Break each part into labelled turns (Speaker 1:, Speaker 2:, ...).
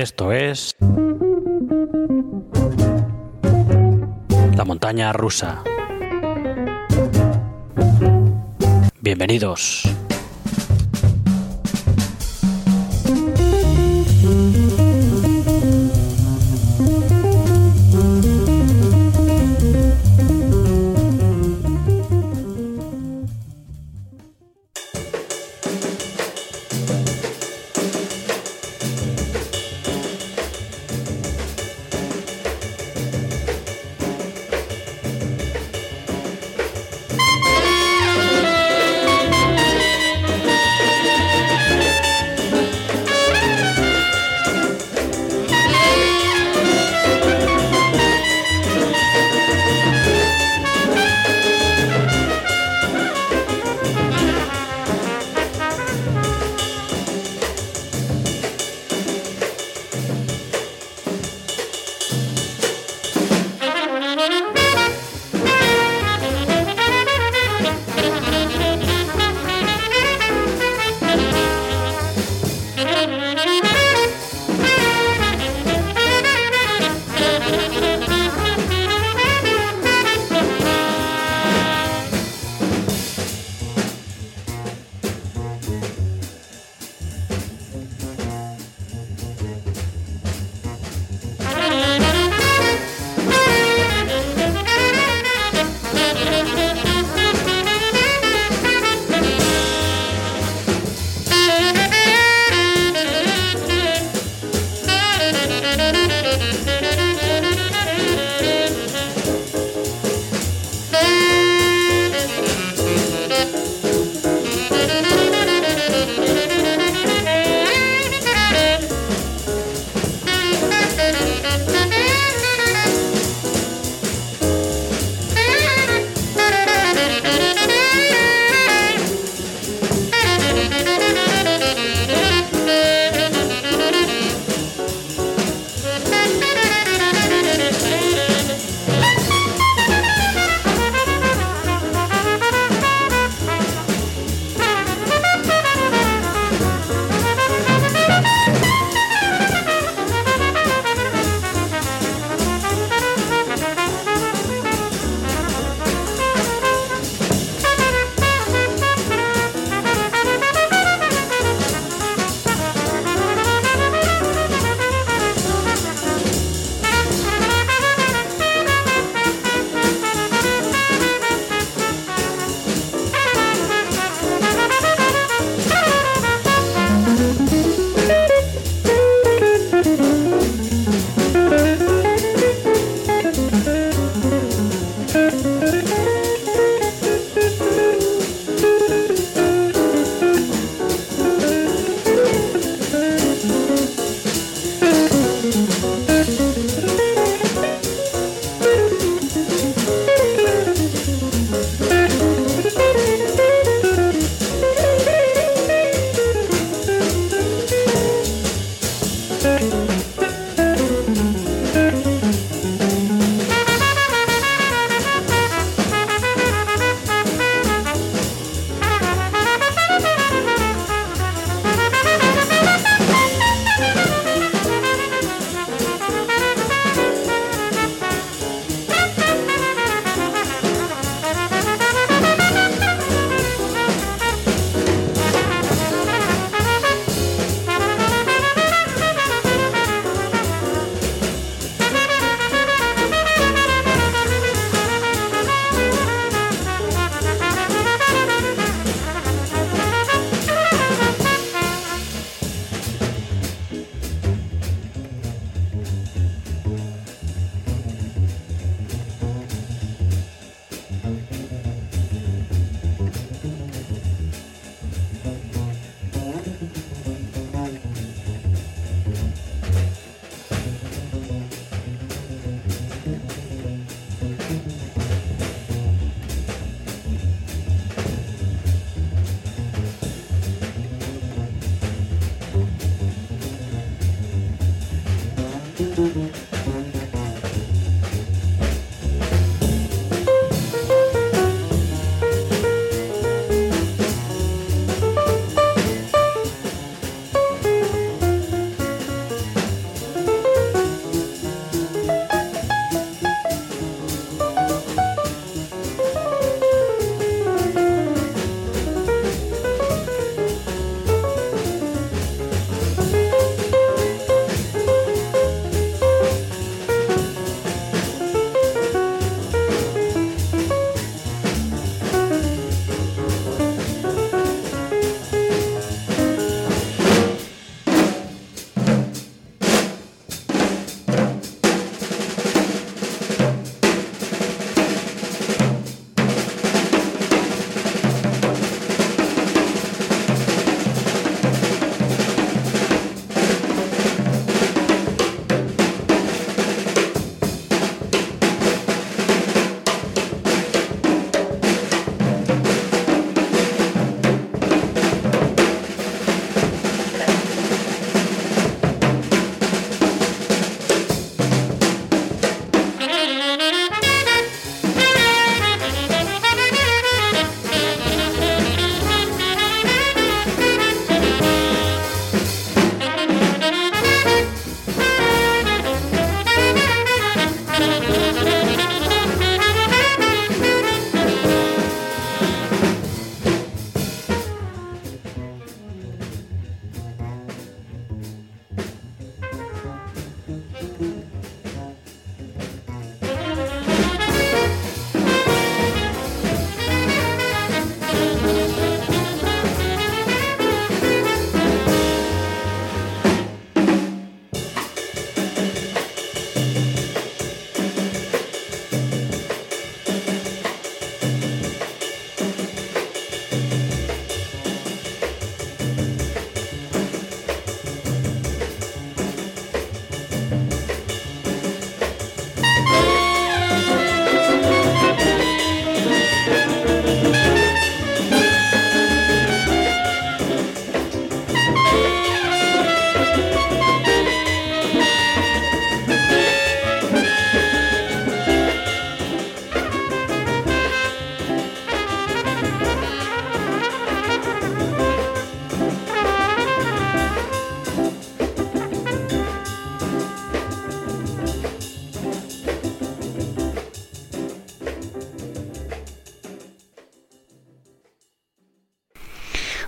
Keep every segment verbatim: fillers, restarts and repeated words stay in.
Speaker 1: Esto es La Montaña Rusa. Bienvenidos.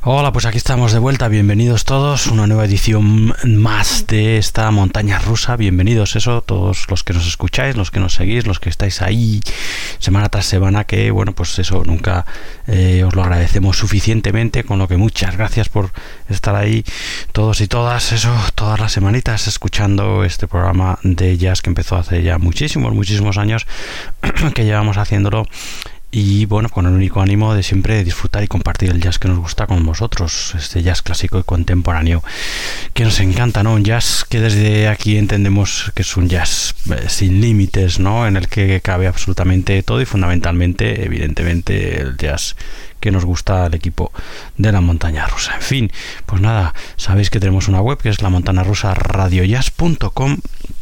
Speaker 1: Hola, pues aquí estamos de vuelta, bienvenidos todos, una nueva edición más de esta montaña rusa, bienvenidos eso, todos los que nos escucháis, los que nos seguís, los que estáis ahí semana tras semana, que bueno, pues eso, nunca eh, os lo agradecemos suficientemente, con lo que muchas gracias por estar ahí todos y todas, eso, todas las semanitas escuchando este programa de jazz que empezó hace ya muchísimos, muchísimos años que llevamos haciéndolo. Y bueno, con el único ánimo de siempre disfrutar y compartir el jazz que nos gusta con vosotros, este jazz clásico y contemporáneo que nos encanta, ¿no? Un jazz que desde aquí entendemos que es un jazz eh, sin límites, ¿no? En el que cabe absolutamente todo y fundamentalmente, evidentemente, el jazz que nos gusta al equipo de la montaña rusa. En fin, pues nada, sabéis que tenemos una web que es la montaña rusa radio jazz punto com,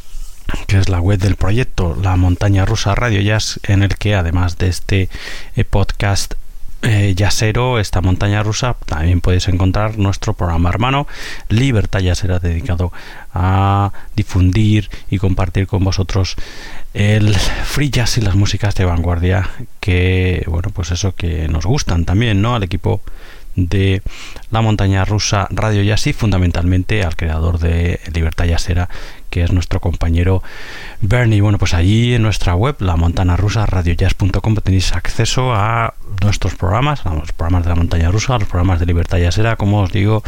Speaker 1: que es la web del proyecto La Montaña Rusa Radio Jazz, en el que además de este eh, podcast eh, jazzero, esta montaña rusa, también podéis encontrar nuestro programa hermano Libertad Jazzera, dedicado a difundir y compartir con vosotros el free jazz y las músicas de vanguardia que, bueno, pues eso que nos gustan también, ¿no? Al equipo de la montaña rusa Radio Jazz y fundamentalmente al creador de Libertad Jazzera, que es nuestro compañero Bernie. Bueno, pues allí en nuestra web, la montaña rusa radio jazz punto com, tenéis acceso a nuestros programas, a los programas de la montaña rusa, a los programas de Libertad Jazzera, como os digo,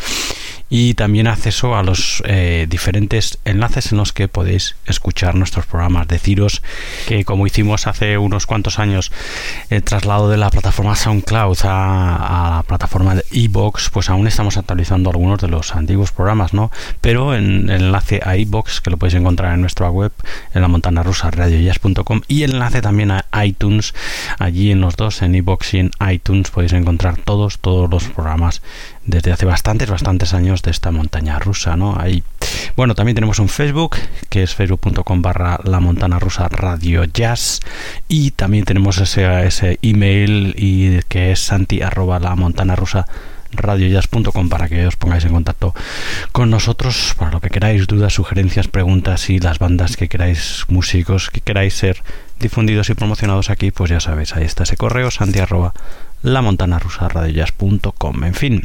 Speaker 1: y también acceso a los eh, diferentes enlaces en los que podéis escuchar nuestros programas. Deciros que, como hicimos hace unos cuantos años el traslado de la plataforma SoundCloud a, a la plataforma de iVoox, pues aún estamos actualizando algunos de los antiguos programas, ¿no? Pero en el enlace a iVoox, que lo podéis encontrar en nuestra web, en la montaña rusa radio jazz punto com, y el enlace también a iTunes, allí en los dos, en iVoox y en iTunes, podéis encontrar todos, todos los programas desde hace bastantes, bastantes años de esta montaña rusa, ¿no? Ahí. Bueno, también tenemos un Facebook, que es facebook punto com barra la montaña rusa radio jazz, y también tenemos ese, ese email, y que es santi arroba la montaña rusa radio jazz punto com, para que os pongáis en contacto con nosotros para lo que queráis, dudas, sugerencias, preguntas, y las bandas que queráis, músicos que queráis ser difundidos y promocionados aquí, pues ya sabéis, ahí está ese correo, santi arroba la montaña rusa radio jazz punto com. En fin,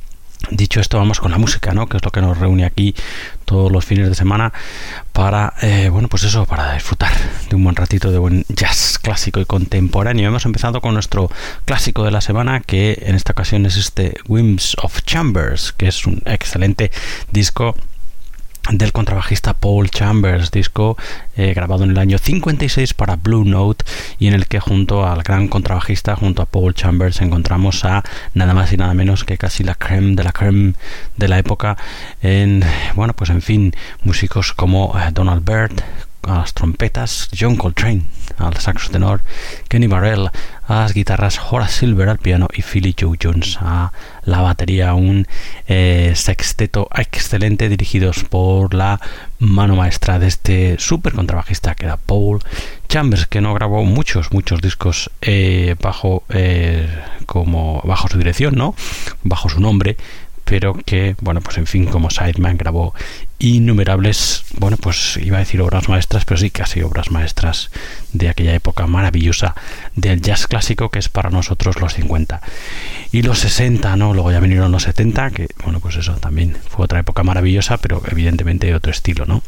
Speaker 1: dicho esto, vamos con la música, ¿no? Que es lo que nos reúne aquí todos los fines de semana para, eh, bueno, pues eso, para disfrutar de un buen ratito de buen jazz clásico y contemporáneo. Hemos empezado con nuestro clásico de la semana, que en esta ocasión es este Winds of Chambers, que es un excelente disco del contrabajista Paul Chambers, disco eh, grabado en el año cincuenta y seis para Blue Note, y en el que junto al gran contrabajista, junto a Paul Chambers, encontramos a nada más y nada menos que casi la creme de la creme de la época, en, bueno, pues en fin, músicos como eh, Donald Byrd a las trompetas, John Coltrane al saxo tenor, Kenny Burrell a las guitarras, Horace Silver al piano y Philly Joe Jones a la batería. Un eh, sexteto excelente dirigidos por la mano maestra de este súper contrabajista, que era Paul Chambers, que no grabó muchos, muchos discos eh, bajo, eh, como, bajo su dirección, ¿no? Bajo su nombre, pero que, bueno, pues en fin, como sideman grabó innumerables, bueno, pues iba a decir obras maestras, pero sí, casi obras maestras de aquella época maravillosa del jazz clásico, que es para nosotros los cincuenta y los sesenta, ¿no? Luego ya vinieron los setenta, que, bueno, pues eso también fue otra época maravillosa, pero evidentemente de otro estilo, ¿no?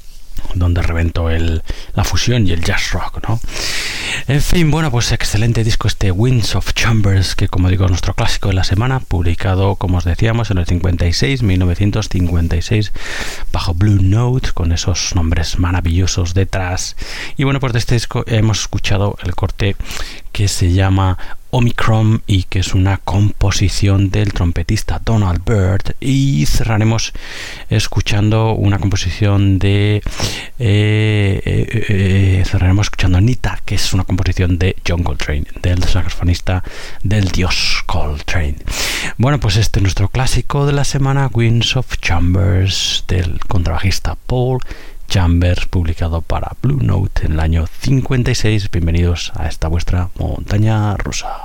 Speaker 1: Donde reventó el, la fusión y el jazz rock, ¿no? En fin, bueno, pues excelente disco este Winds of Chambers, que, como digo, es nuestro clásico de la semana, publicado, como os decíamos, en el cincuenta y seis, mil novecientos cincuenta y seis, bajo Blue Note, con esos nombres maravillosos detrás. Y bueno, pues de este disco hemos escuchado el corte que se llama Omicron, y que es una composición del trompetista Donald Byrd, y cerraremos escuchando una composición de eh, eh, eh, cerraremos escuchando Nita, que es una composición de John Coltrane, del saxofonista del dios Coltrane. Bueno, pues este es nuestro clásico de la semana, Winds of Chambers, del contrabajista Paul Chambers, publicado para Blue Note en el año cincuenta y seis. Bienvenidos a esta vuestra montaña rusa.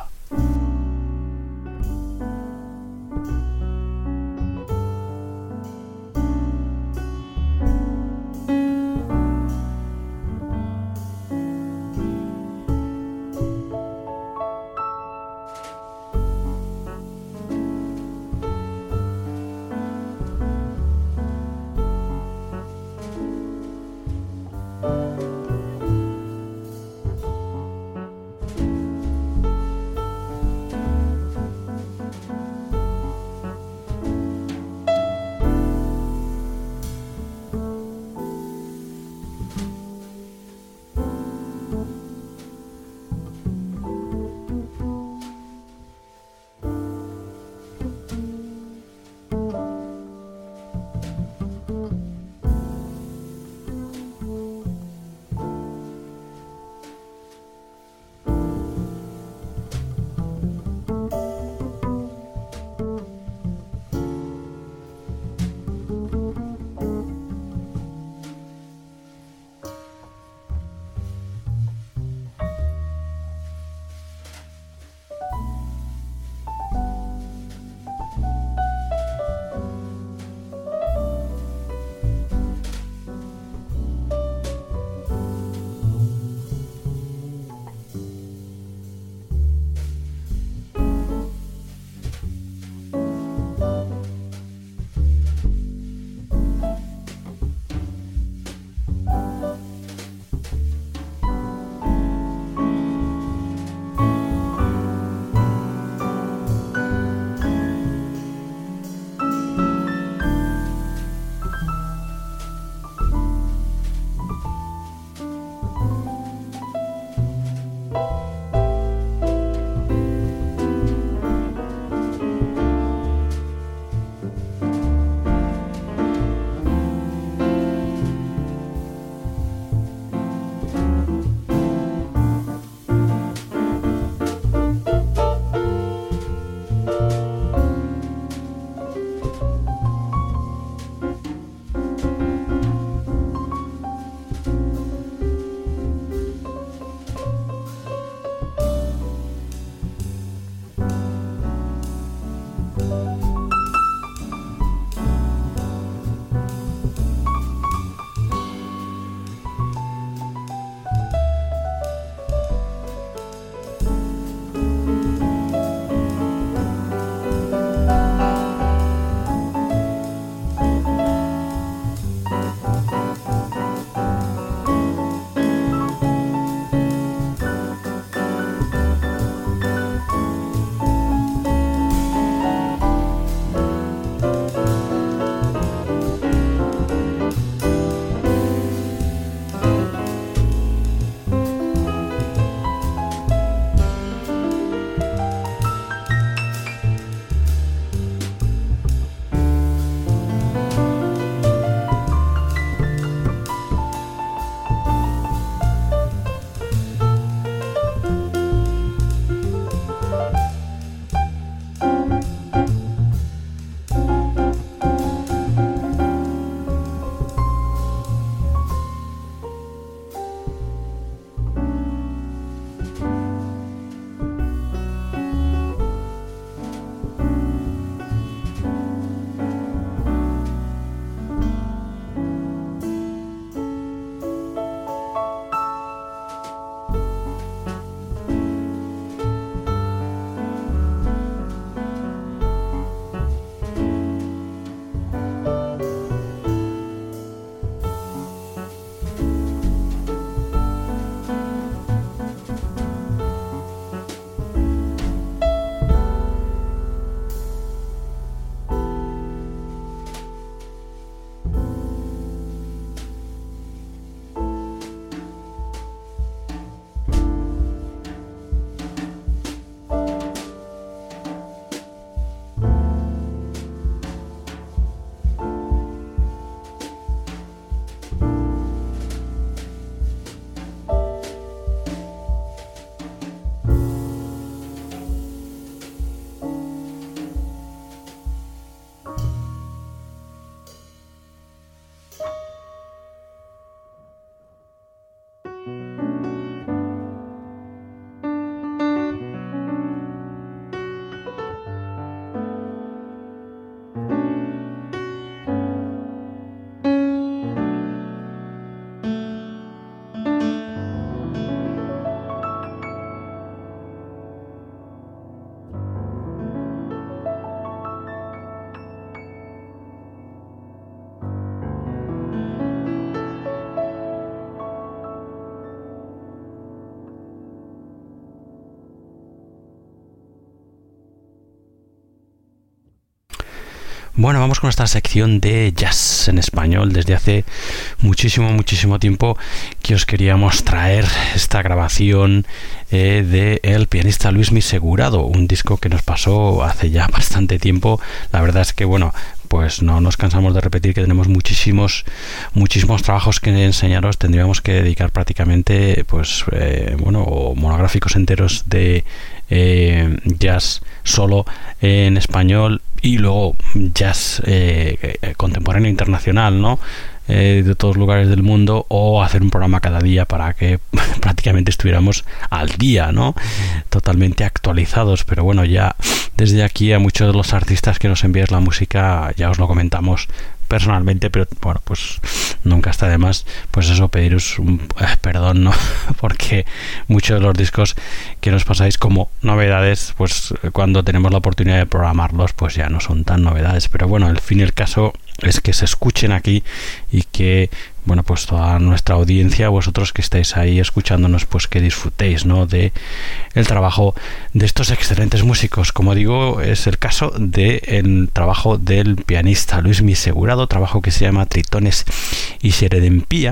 Speaker 1: Bueno, vamos con esta sección de jazz en español. Desde hace muchísimo, muchísimo tiempo que os queríamos traer esta grabación eh, de el pianista Luismi Segurado, un disco que nos pasó hace ya bastante tiempo. La verdad es que, bueno, pues no nos cansamos de repetir que tenemos muchísimos muchísimos trabajos que enseñaros. Tendríamos que dedicar prácticamente, pues, eh, bueno, monográficos enteros de eh, jazz solo eh, en español y luego jazz eh, contemporáneo internacional, ¿no? Eh, de todos lugares del mundo, o hacer un programa cada día para que prácticamente estuviéramos al día, ¿no? Totalmente actualizados. Pero bueno, ya desde aquí a muchos de los artistas que nos envíes la música ya os lo comentamos personalmente, pero bueno, pues nunca está de más, pues eso, pediros un eh, perdón, ¿no? Porque muchos de los discos que nos pasáis como novedades, pues cuando tenemos la oportunidad de programarlos, pues ya no son tan novedades. Pero bueno, el fin y el caso es que se escuchen aquí y que, bueno, pues toda nuestra audiencia, vosotros que estáis ahí escuchándonos, pues que disfrutéis, ¿no?, de el trabajo de estos excelentes músicos. Como digo, es el caso del trabajo del pianista Luismi Segurado, trabajo que se llama Tritones y Serendipia,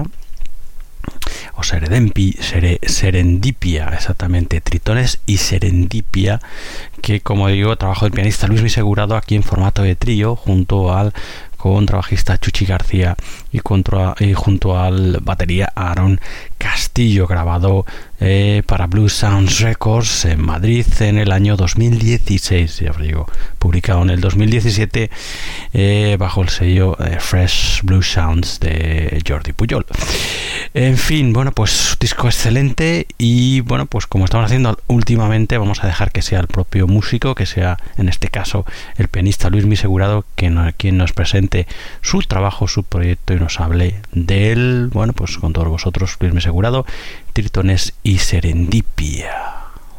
Speaker 1: o Serendipia, Sere, Serendipia, exactamente, Tritones y Serendipia, que, como digo, trabajo del pianista Luismi Segurado aquí en formato de trío, junto al contrabajista Chuchi García y, contra, y junto al batería Aaron Castillo, grabado eh, para Blue Sounds Records en Madrid en el año dos mil dieciséis, ya os digo, publicado en el dos mil diecisiete eh, bajo el sello eh, Fresh Blue Sounds de Jordi Pujol. En fin, bueno, pues disco excelente, y bueno, pues como estamos haciendo últimamente, vamos a dejar que sea el propio músico, que sea en este caso el pianista Luismi Segurado, que no, quien nos presente su trabajo, su proyecto, y nos hable de él. Bueno, pues con todos vosotros, Luismi Segurado, Tritones y Serendipia.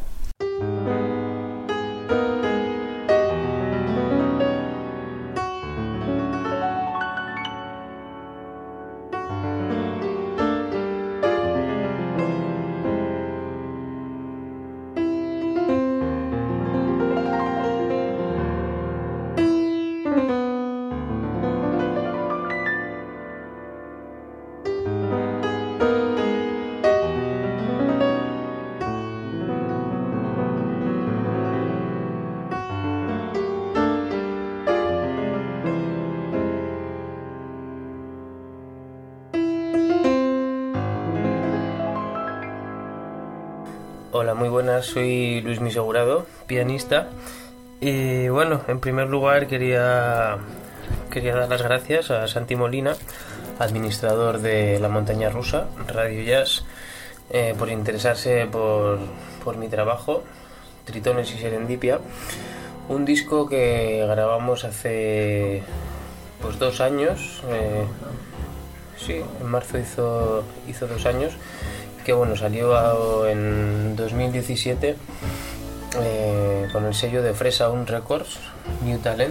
Speaker 2: Hola, muy buenas, soy Luismi Segurado, pianista. Y bueno, en primer lugar quería, quería dar las gracias a Santi Molina, administrador de La Montaña Rusa, Radio Jazz, eh, por interesarse por, por mi trabajo, Tritones y Serendipia, un disco que grabamos hace pues dos años, eh, sí, en marzo hizo, hizo dos años, que bueno, salió en dos mil diecisiete eh, con el sello de Fresh Sound Records, New Talent,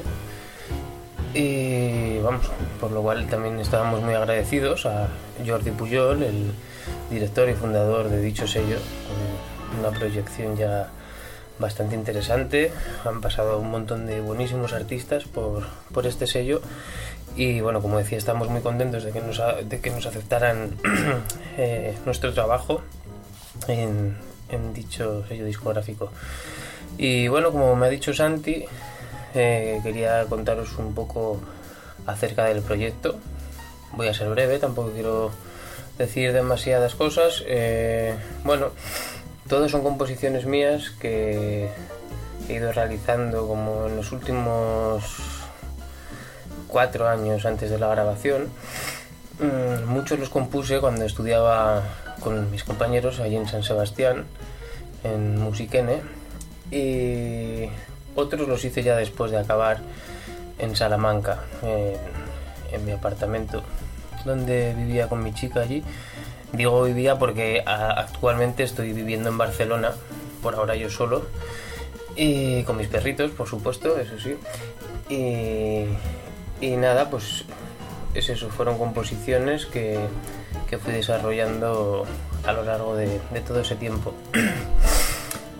Speaker 2: y vamos, por lo cual también estábamos muy agradecidos a Jordi Pujol, el director y fundador de dicho sello, con una proyección ya bastante interesante. Han pasado un montón de buenísimos artistas por, por este sello. Y bueno, como decía, estamos muy contentos de que nos, de que nos aceptaran eh, nuestro trabajo en, en dicho sello discográfico. Y bueno, como me ha dicho Santi, eh, quería contaros un poco acerca del proyecto. Voy a ser breve, tampoco quiero decir demasiadas cosas. Eh, bueno, todos son composiciones mías que he ido realizando como en los últimos cuatro años antes de la grabación. Mm, muchos los compuse cuando estudiaba con mis compañeros allí en San Sebastián, en Musiquene, y otros los hice ya después de acabar en Salamanca, en, en mi apartamento, donde vivía con mi chica allí. Digo vivía porque a, actualmente estoy viviendo en Barcelona, por ahora yo solo, y con mis perritos, por supuesto, eso sí. Y... Y nada, pues es eso, fueron composiciones que, que fui desarrollando a lo largo de, de todo ese tiempo.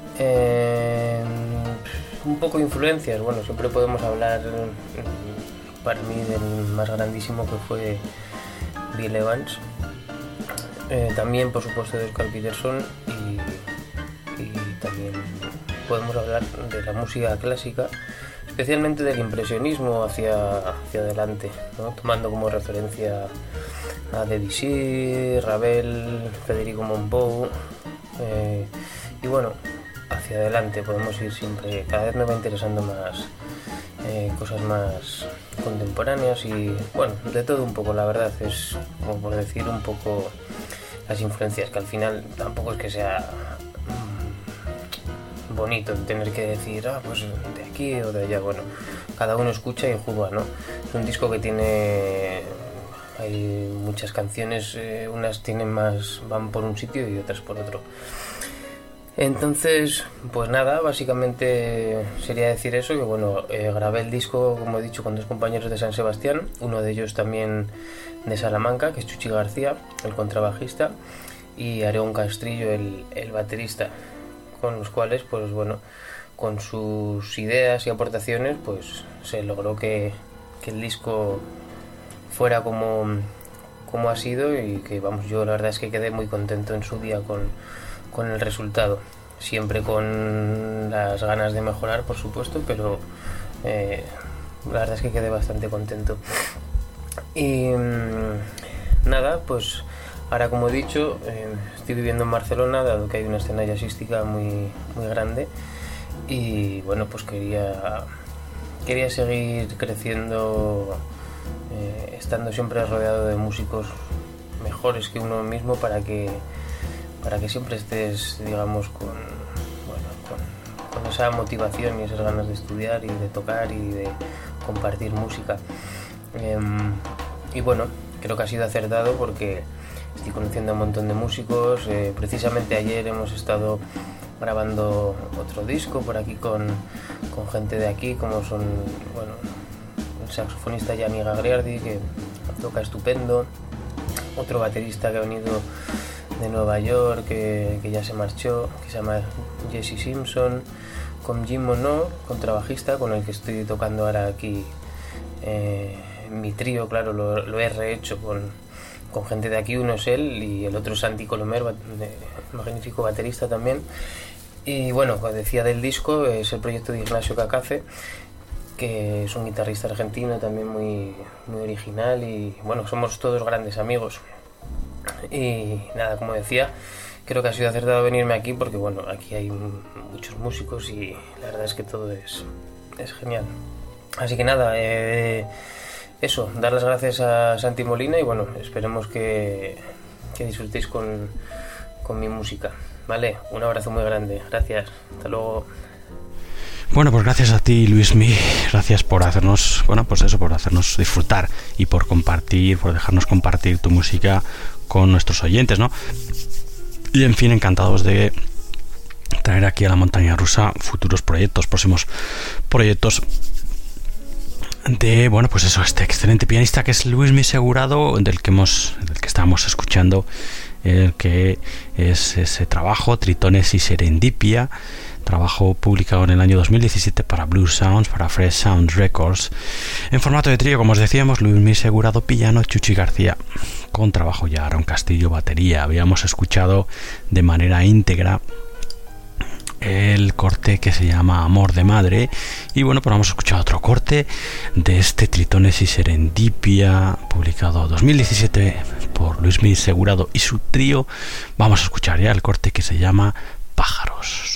Speaker 2: eh, un poco de influencias, bueno, siempre podemos hablar para mí del más grandísimo que fue Bill Evans. Eh, también por supuesto de Oscar Peterson y, y también podemos hablar de la música clásica, especialmente del impresionismo hacia, hacia adelante, ¿no? Tomando como referencia a Debussy, Ravel, Federico Montpou, eh, y bueno, hacia adelante podemos ir siempre. Cada vez me va interesando más eh, cosas más contemporáneas y bueno, de todo un poco, la verdad, es como por decir un poco las influencias, que al final tampoco es que sea mmm, bonito tener que decir, ah, pues de aquí o de allá. Bueno, cada uno escucha y juzga, ¿no? Es un disco que tiene, hay muchas canciones, eh, unas tienen más, van por un sitio y otras por otro. Entonces, pues nada, básicamente sería decir eso, que bueno, eh, grabé el disco, como he dicho, con dos compañeros de San Sebastián, uno de ellos también de Salamanca, que es Chuchi García, el contrabajista, y Aarón Castrillo, el, el baterista, con los cuales, pues bueno, con sus ideas y aportaciones, pues se logró que, que el disco fuera como, como ha sido, y que vamos, yo la verdad es que quedé muy contento en su día con, con el resultado, siempre con las ganas de mejorar, por supuesto, pero eh, la verdad es que quedé bastante contento. Y mmm, nada, pues ahora, como he dicho, eh, estoy viviendo en Barcelona, dado que hay una escena jazzística muy, muy grande, y bueno, pues quería, quería seguir creciendo, eh, estando siempre rodeado de músicos mejores que uno mismo, para que para que siempre estés, digamos, con, bueno, con, con esa motivación y esas ganas de estudiar y de tocar y de compartir música. Eh, y bueno, creo que ha sido acertado porque estoy conociendo a un montón de músicos. Eh, precisamente ayer hemos estado grabando otro disco por aquí con, con gente de aquí, como son, bueno, el saxofonista Gianni Gagliardi, que toca estupendo, otro baterista que ha venido de Nueva York, que, que ya se marchó, que se llama Jesse Simpson, con Jim Monod, contrabajista, con el que estoy tocando ahora aquí eh, mi trío. Claro, lo, lo he rehecho con, con gente de aquí. Uno es él y el otro es Santi Colomer, magnífico baterista también. Y bueno, como decía del disco, es el proyecto de Ignacio Cacace, que es un guitarrista argentino también muy, muy original, y bueno, somos todos grandes amigos. Y nada, como decía, creo que ha sido acertado venirme aquí porque bueno, aquí hay muchos músicos y la verdad es que todo es, es genial. Así que nada, eh, eso, dar las gracias a Santi Molina y bueno, esperemos que, que disfrutéis con, con mi música. Vale, un abrazo muy grande, gracias, hasta luego.
Speaker 1: Bueno, pues gracias a ti, Luismi, gracias por hacernos, bueno, pues eso, por hacernos disfrutar y por compartir, por dejarnos compartir tu música con nuestros oyentes, ¿no? Y en fin, encantados de traer aquí a la Montaña Rusa futuros proyectos, próximos proyectos de, bueno, pues eso, este excelente pianista que es Luismi Segurado, del que hemos, del que estábamos escuchando, el que es ese trabajo, Tritones y Serendipia, trabajo publicado en el año dos mil diecisiete para Blue Sounds, para Fresh Sounds Records, en formato de trío, como os decíamos, Luismi Segurado piano, Chuchi García con trabajo ya, Aarón Castillo batería. Habíamos escuchado de manera íntegra el corte que se llama Amor de Madre, y bueno, pues vamos a escuchar otro corte de este Tritones y Serendipia, publicado dos mil diecisiete por Luismi Segurado y su trío. Vamos a escuchar ya el corte que se llama Pájaros.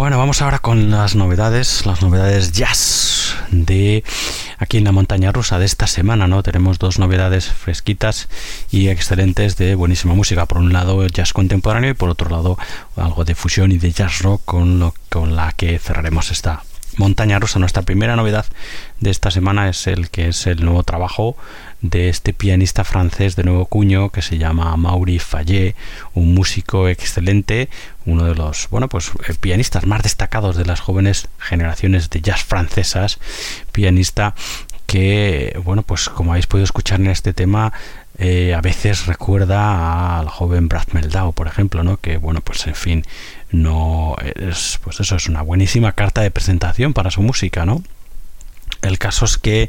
Speaker 1: Bueno, vamos ahora con las novedades, las novedades jazz de aquí en la montaña rusa de esta semana, ¿no? Tenemos dos novedades fresquitas y excelentes de buenísima música. Por un lado, jazz contemporáneo y por otro lado, algo de fusión y de jazz rock con, lo, con la que cerraremos esta montaña rusa. Nuestra primera novedad de esta semana es el que es el nuevo trabajo de este pianista francés de nuevo cuño que se llama Amaury Fayet, un músico excelente, uno de los bueno pues pianistas más destacados de las jóvenes generaciones de jazz francesas, pianista que bueno pues como habéis podido escuchar en este tema eh, a veces recuerda al joven Brad Meldau, por ejemplo, ¿no? Que bueno pues en fin no es pues eso es una buenísima carta de presentación para su música, ¿no? El caso es que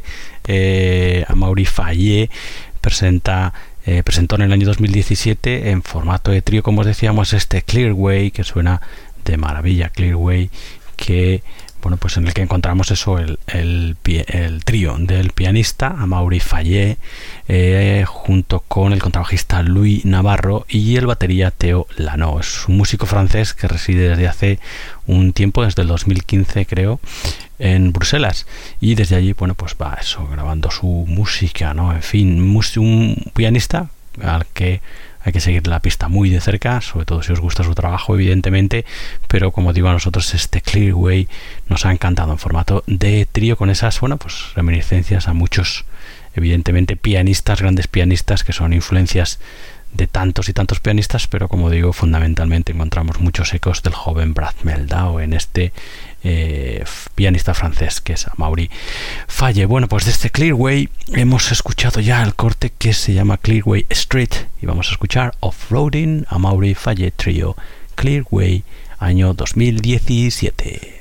Speaker 1: eh, Amaury Fayet presenta, eh, presentó en el año dos mil diecisiete en formato de trío, como os decíamos, este Clearway, que suena de maravilla, Clearway, que bueno pues en el que encontramos eso el, el, el trío del pianista Amaury Fayet eh, junto con el contrabajista Louis Navarro y el batería Theo Lano. Es un músico francés que reside desde hace un tiempo, desde el dos mil quince creo, en Bruselas, y desde allí bueno pues va eso grabando su música, ¿no? En fin, un pianista al que hay que seguir la pista muy de cerca, sobre todo si os gusta su trabajo, evidentemente, pero como digo a nosotros este Clearway nos ha encantado en formato de trío con esas, bueno, pues reminiscencias a muchos, evidentemente, pianistas, grandes pianistas que son influencias de tantos y tantos pianistas, pero como digo, fundamentalmente encontramos muchos ecos del joven Brad Meldau en este eh, pianista francés que es Amaury Fayet. Bueno, pues de este Clearway hemos escuchado ya el corte que se llama Clearway Street y vamos a escuchar Offroading Amaury Fayet Trio, Clearway, año dos mil diecisiete.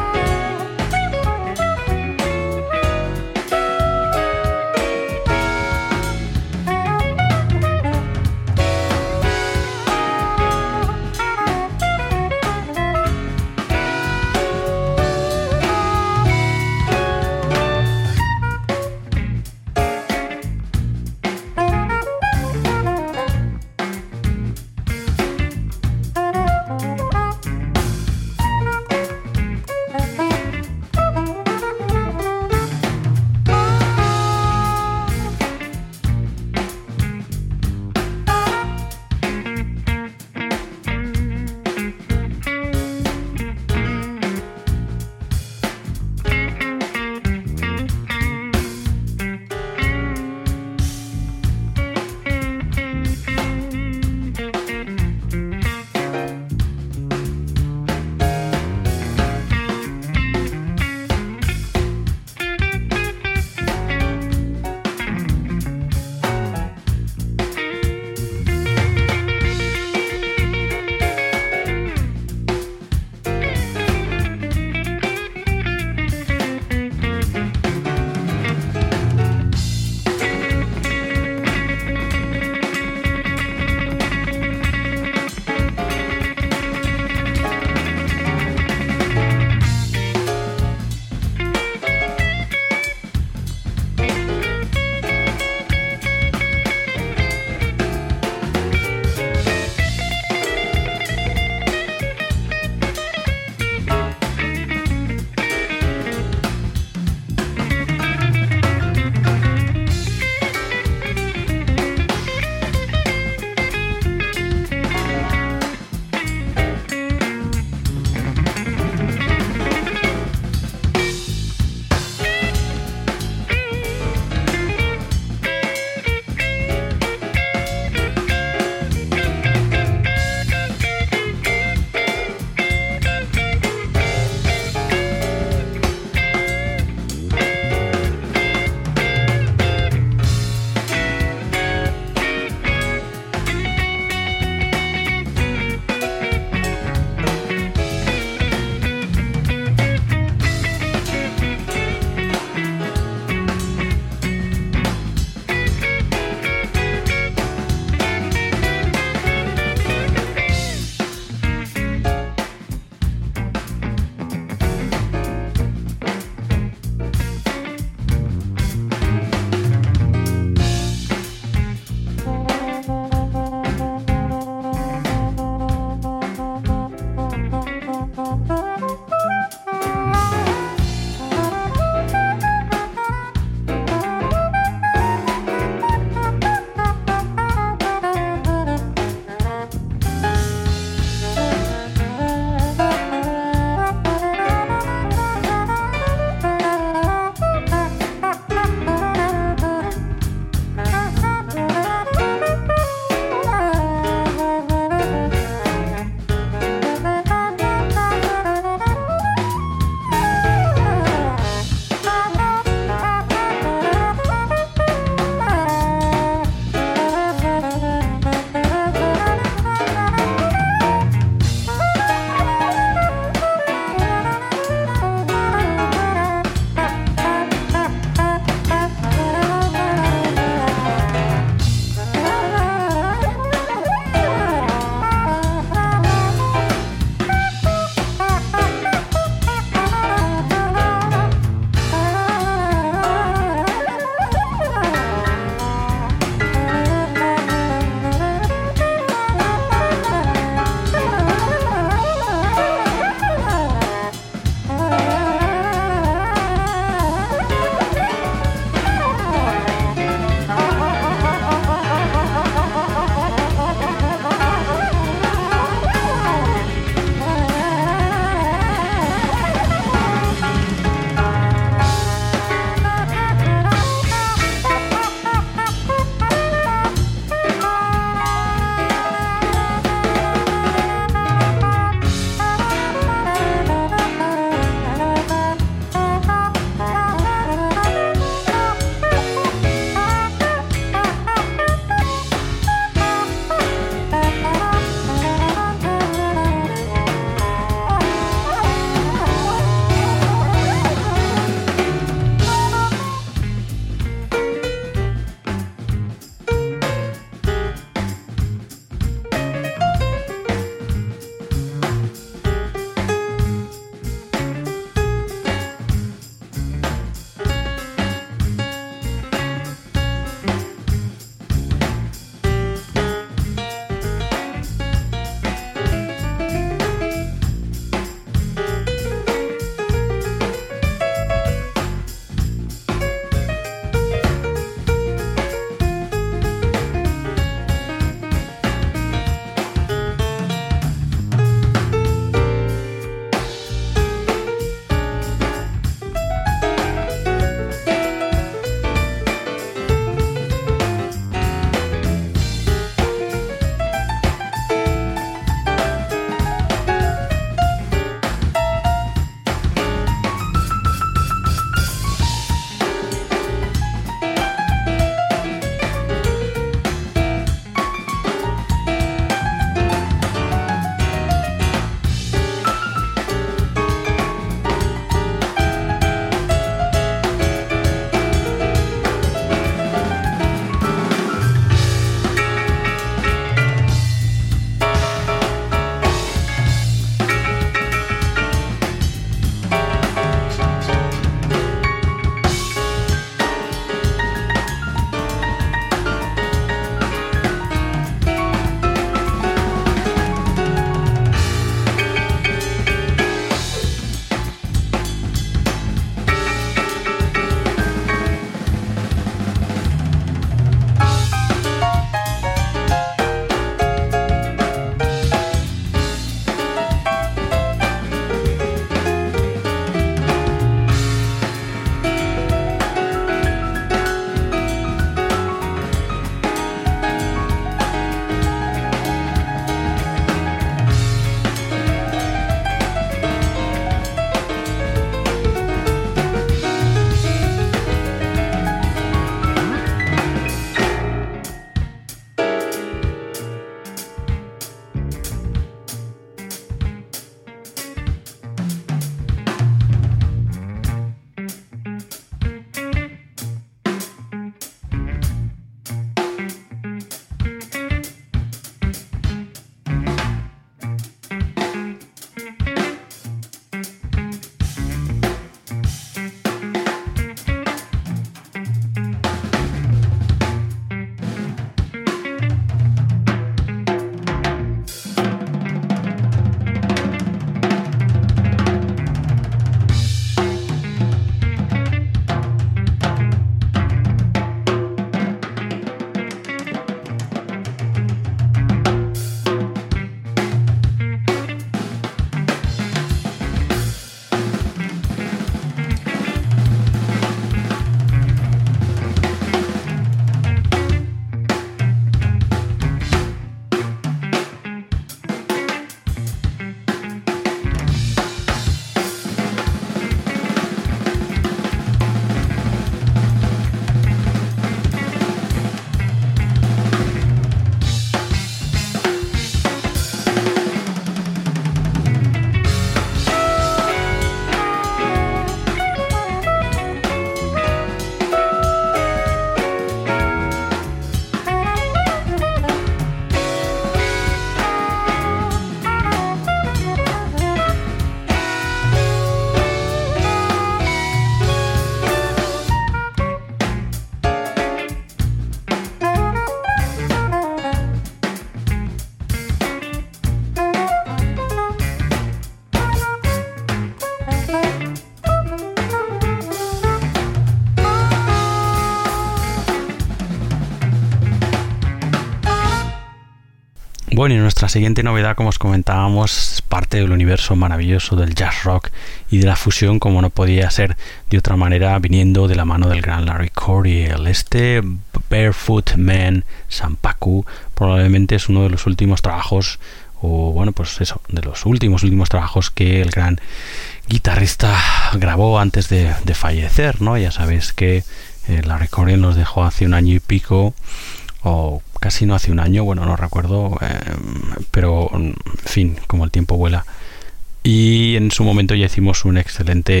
Speaker 1: Bueno, y nuestra siguiente novedad, como os comentábamos, es parte del universo maravilloso del jazz rock y de la fusión, como no podía ser de otra manera, viniendo de la mano del gran Larry Coryell. Este Barefoot Man Sampaku probablemente es uno de los últimos trabajos, o bueno, pues eso, de los últimos, últimos trabajos que el gran guitarrista grabó antes de, de fallecer, ¿no? Ya sabéis que eh, Larry Coryell nos dejó hace un año y pico, o casi no hace un año, bueno, no recuerdo, eh, pero en fin, como el tiempo vuela. Y en su momento ya hicimos un excelente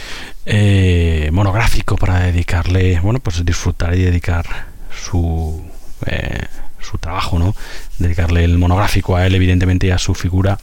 Speaker 1: eh, monográfico para dedicarle, bueno, pues disfrutar y dedicar su eh, su trabajo, ¿no? Dedicarle el monográfico a él, evidentemente, y a su figura,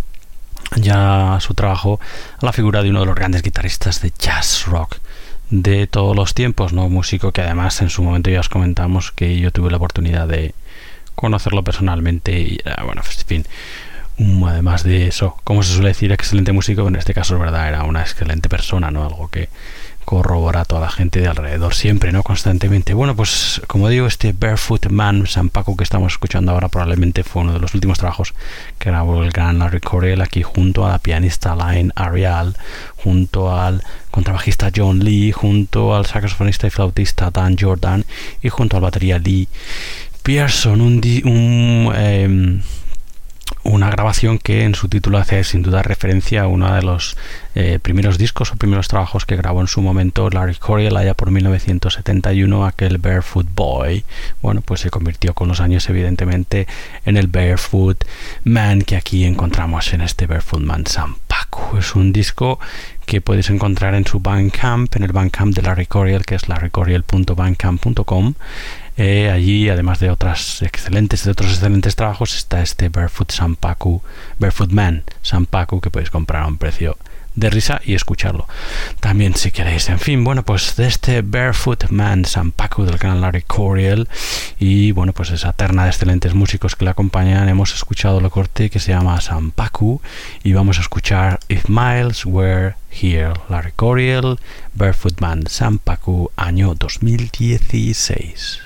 Speaker 1: ya a su trabajo, a la figura de uno de los grandes guitarristas de jazz rock de todos los tiempos, ¿no? Músico que además en su momento ya os comentamos que yo tuve la oportunidad de conocerlo personalmente y era, bueno, pues, en fin, um, además de eso, como se suele decir, excelente músico, en este caso es verdad, era una excelente persona, ¿no? Algo que corrobora a toda la gente de alrededor siempre, ¿no? Constantemente. Bueno, pues como digo, este Barefoot Man Sampaku que estamos escuchando ahora probablemente fue uno de los últimos trabajos que grabó el gran Larry Coryell, aquí junto a la pianista Laine Arial, junto al contrabajista John Lee, junto al saxofonista y flautista Dan Jordan y junto al batería Lee Pearson. Un, di- un eh, una grabación que en su título hace sin duda referencia a uno de los eh, primeros discos o primeros trabajos que grabó en su momento Larry Coryell allá por mil novecientos setenta y uno, aquel Barefoot Boy. Bueno, pues se convirtió con los años evidentemente en el Barefoot Man que aquí encontramos en este Barefoot Man Sampaku. Es un disco que puedes encontrar en su Bandcamp, en el Bandcamp de Larry Coryell, que es larry coryell punto bandcamp punto com. Eh, allí, además de otras excelentes, de otros excelentes trabajos, está este Barefoot Sampaku, Barefoot Man Sampaku, que podéis comprar a un precio de risa y escucharlo también si queréis. En fin, bueno, pues de este Barefoot Man Sampaku del gran Larry Coryell y bueno, pues esa terna de excelentes músicos que le acompañan, hemos escuchado la corte que se llama Sampaku y vamos a escuchar If Miles Were Here, Larry Coryell, Barefoot Man Sampaku, año dos mil dieciséis.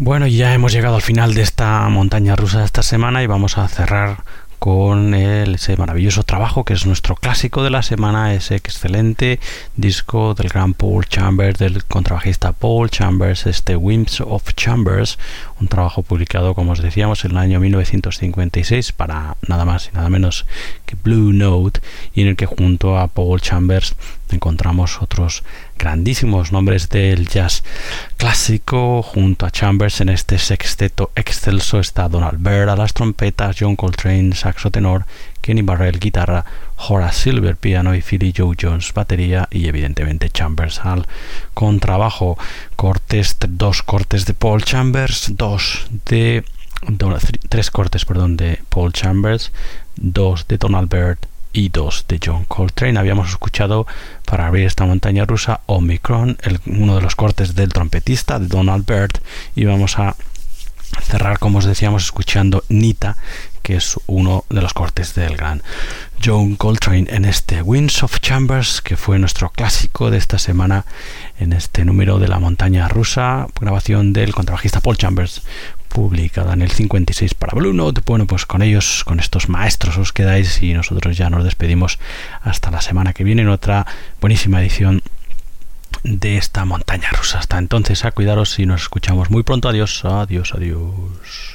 Speaker 1: Bueno, ya hemos llegado al final de esta montaña rusa de esta semana y vamos a cerrar con el, ese maravilloso trabajo que es nuestro clásico de la semana, ese excelente disco del gran Paul Chambers, del contrabajista Paul Chambers, este Winds of Chambers, un trabajo publicado, como os decíamos, en el año mil novecientos cincuenta y seis para nada más y nada menos que Blue Note, y en el que junto a Paul Chambers encontramos otros grandísimos nombres del jazz clásico. Junto a Chambers en este sexteto excelso está Donald Byrd a las trompetas, John Coltrane saxo tenor, Kenny Burrell guitarra, Horace Silver piano y Philly Joe Jones batería, y evidentemente Chambers al contrabajo. Cortes, dos cortes de Paul Chambers, dos de do, tres cortes perdón de Paul Chambers, dos de Donald Byrd y dos de John Coltrane. Habíamos escuchado, para abrir esta montaña rusa, Omicron, el, uno de los cortes del trompetista de Donald Byrd, y vamos a cerrar, como os decíamos, escuchando Nita, que es uno de los cortes del gran John Coltrane en este Winds of Chambers, que fue nuestro clásico de esta semana en este número de la montaña rusa, grabación del contrabajista Paul Chambers, publicada en el cincuenta y seis para Blue Note. Bueno, pues con ellos, con estos maestros os quedáis y nosotros ya nos despedimos hasta la semana que viene en otra buenísima edición de esta montaña rusa. Hasta entonces, a cuidaros y nos escuchamos muy pronto. Adiós, adiós, adiós.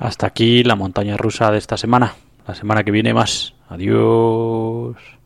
Speaker 1: Hasta aquí la montaña rusa de esta semana. La semana que viene más. Adiós.